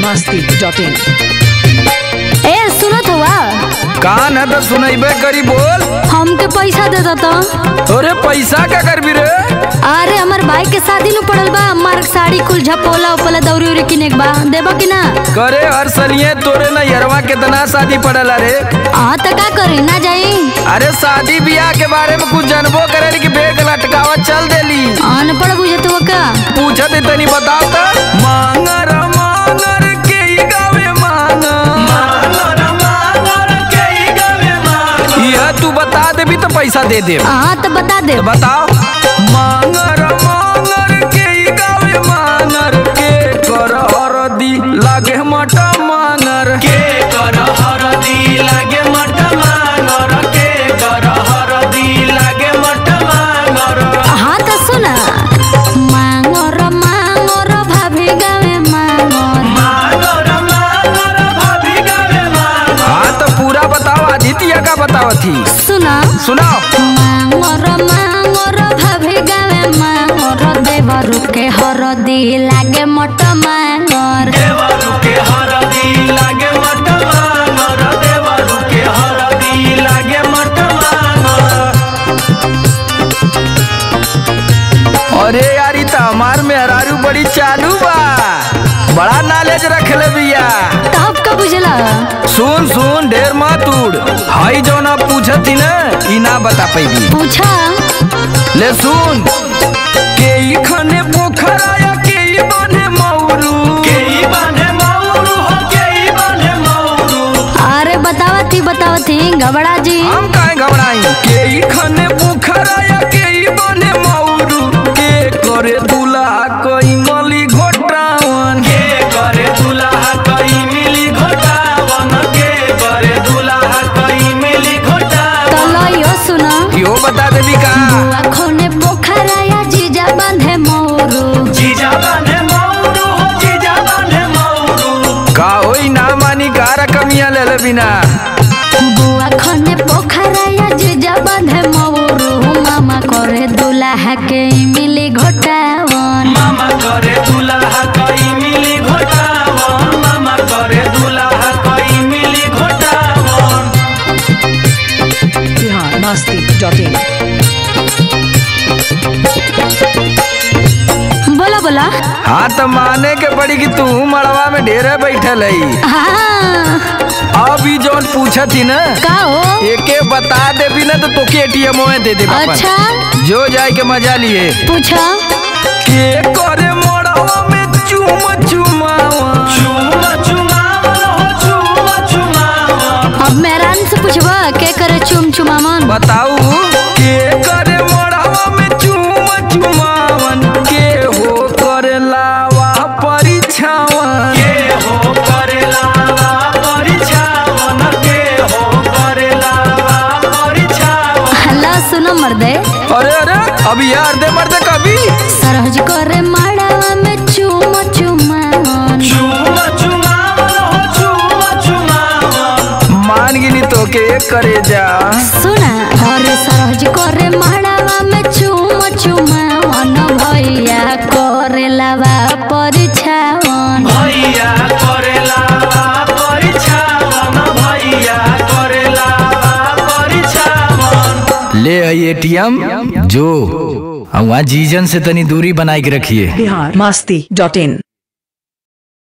biharmasti.in ए सुनत हुआ कान है तो सुनैबे करी बोल। हमके पैसा दे दो। अरे पैसा का करबी रे? अरे हमार भाई के शादी नु पड़ल बा, हमार साड़ी कुल झपोला उपला दौरी उरी किने के बा, देबो कि ना? करे हर सलिए तोरे न यरवा कितना शादी पड़ल रे। हां त का करी ना जाई? अरे शादी ब्याह के बारे में कुछ जानबो करे कि बेग लटकावा चल देली। अनपढ़ बुझत हो का? पूछत तनी बताओ त। मांगर मांगर के ही गावे मांगर के ही गावे मांगर। यह तू बता देबी तो पैसा दे दे। हां त बता दे। तो बताओ। मांगर मांगर के ही गावे मांगर के कर हरदी लागे मटा मांगर के कर हरदी लागे मटा मांगर के कर हरदी लागे मटा मांगर। हां त सुना मांगर मांगर भाभी गावे मांगर मांगर भाभी गावे मांगर। हाँ तो पूरा बताओ, आदित्य का बताओ थी। सुना सुनाओ। मांगर मांगर भाभी गावे मांगर देवरु के हरदी लागे मट मांगर। देवरु के हरदी लागे मट मांगर देवरु के हरदी लागे मट मांगर। अरे यार त हमार मेहरारू बड़ी चालू बा, बड़ा नॉलेज रखले बिया। तब का बुझला? सुन सुन ढेर मत उड़। हाई जो ना पूछती न ई ना बता पैबी। पूछा ले सुन। के ई खने पोखरा या के ई बने मौरू के ई बने मौरू हो के ई बने मौरू। अरे बतावती घबरा जी। हम काहे घबराई? के ई खने पोखरा या के ई बने मौरू के करे दुल्हा कोई मली घोटावन के करे दुल्हा कोई मिली घोटावन के करे दुल्हा कोई मिली घोटावन। तलो यो सुना यो बता देबी का? बुआ खोने पोखरा या जीजा बांधे मोरू। जीजा बांधे मौरू हो जीजा बांधे मौरू। का होई ना मानी का रकमिया ले ले बिना। बुआ खोने पोखरा या जीजा बांधे मोरू मामा करे दुल्हा के मिली घोटावन। मामा करे दुल्हा कोई मिली घोटावन मामा करे दुल्हा कोई मिली घोटावन। biharmasti.in बोला बोला। हाँ तो माने के पड़ी कि तू मड़वा में ढेरे बैठल है। हाँ अब ई जौन पूछत ही न का हो? एके बता देबी न तो तोके एटीएम में दे दे। अच्छा जो जाए के मजा लिए। पूछा के करे मड़वा में चुम चुमावा चुम चुमावा हो चुम चुमावा। अब मेहरान से पूछबा के करे चुम चुमावन? बताऊ। के करे मड़वा में चुम चुमावन के हो करे लावा परीक्षावन के हो करे लावा परीक्षावन के हो करे लावा परीक्षावन। हल्ला सुनो मर्दे। अरे अरे अभी यार दे मर्द कभी सरहज करे माड़ावा में चुम चुमावन। चुम चुमावन हो चुम चुमावन। मान गिनी तो के करे जा। सुना और सरहज करे माड़ावा में चुम चुमावन भैया करे लावा परीक्षावन। भैया करे लावा परीक्षावन भैया करे लावा परीक्षावन। ले आई एटीएम जो वहाँ जीजन से तनी दूरी बनाए के रखिए। biharmasti.in